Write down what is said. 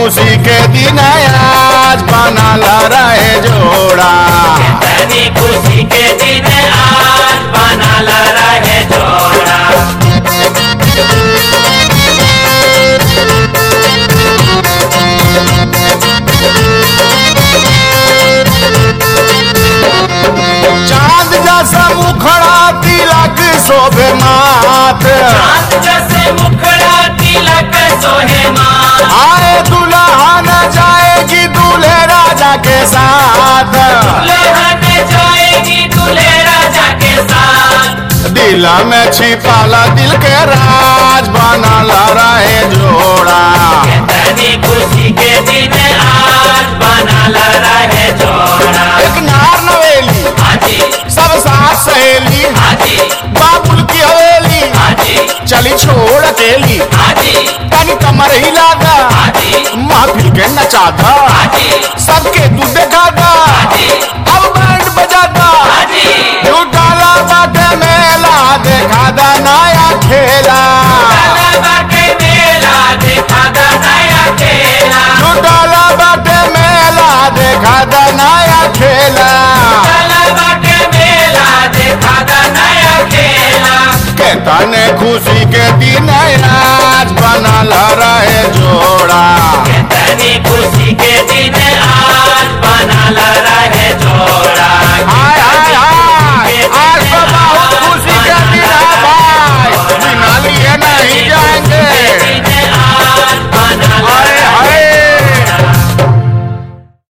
खुशी के दिन आज बनल रहे जोड़ा। कितनी खुशी के दिन आज बनल रहे जोड़ा। चांद जैसा मुखड़ा तिलक शोभे माथ, चांद जैसे मुखड़ा तिलक सोहे माथ। आए दुल्हन जाएगी दूल्हे राजा के साथ, दुल्हन जाएगी दूल्हे राजा के साथ। दिल में छिपाला दिल के राज बनल रहे जोड़ा। कितनी खुशी के दिन आज बनल रहे जोड़ा। एक नार नवेली हाजी सब साथ सहेली, हाजी बाबुल की हवेली हाजी चली छोड़ अकेली। हाजी तनी कमर हिला दा, हाजी महफिल के नचा दा, हाजी सबके तू देखा दा, हाजी अब बैंड बजा दा। हाजी झूठाला बाटे मेला देखा दा नया खेला। बाटे मेला देखा दा नया खेला। झूठाला बाटे मेला देखा दा नया खेला। बाटे मेला देखा दा नया खेला। कहता ने खुशी के दिन